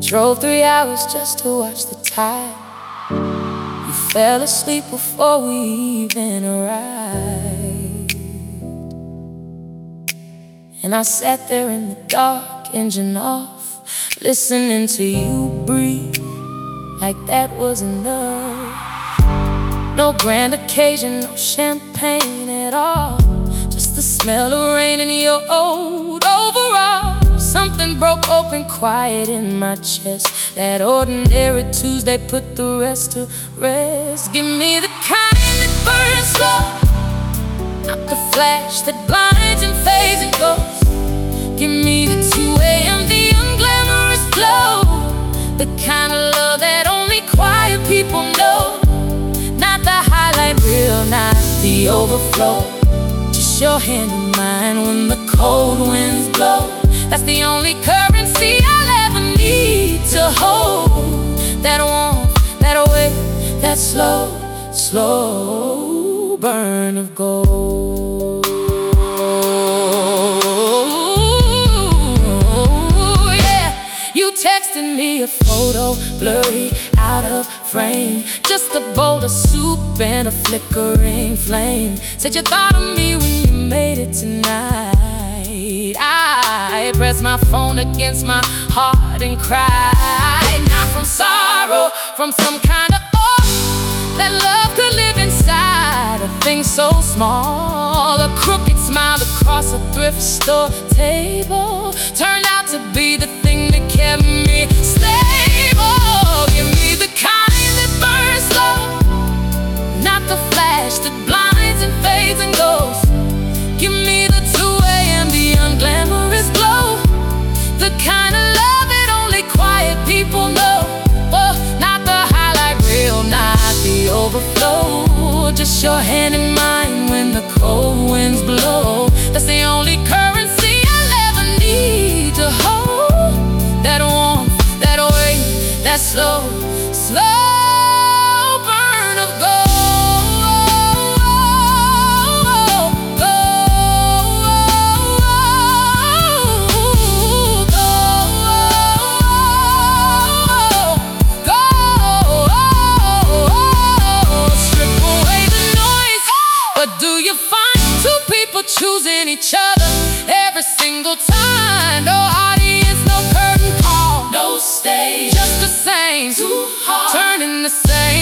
Drove 3 hours just to watch the tide. You fell asleep before we even arrived. And I sat there in the dark, engine off, listening to you breathe, like that was enough. No grand occasion, no champagne at all, just the smell of rain in your old overall. Something broke open quiet in my chest. That ordinary Tuesday put the rest to rest. Give me the kind that burns slow, not the flash that blinds and fades and goes. Give me the 2 a.m., the unglamorous glow, the kind of love that only quiet people know. Not the highlight reel, not the overflow, just your hand in mine when the cold winds blow. That's the only currency I'll ever need to hold. That warmth, that weight, that slow, slow burn of gold. Yeah, you texted me a photo, blurry, out of frame, just a bowl of soup and a flickering flame. Said you thought of me when you made it tonight. I pressed my phone against my heart and cried. Not from sorrow, from some kind of awe, that love could live inside a thing so small. A crooked smile across a thrift store table turned out to be the thing that kept me stable. Give me the kind that burns slow, not the flash that blinds and fades and goes. Give me the 2 a.m., the unglamorous glow, the kind of love that only quiet people know. Oh, not the highlight reel, not the overflow, just your hand in mine when the cold winds blow. That's the only currency I'll ever need to hold. That warmth, that weight, that slow, slow burn of gold. Choosing each other every single time. No audience, no curtain call, no stage, just the same, too hard, turning the same.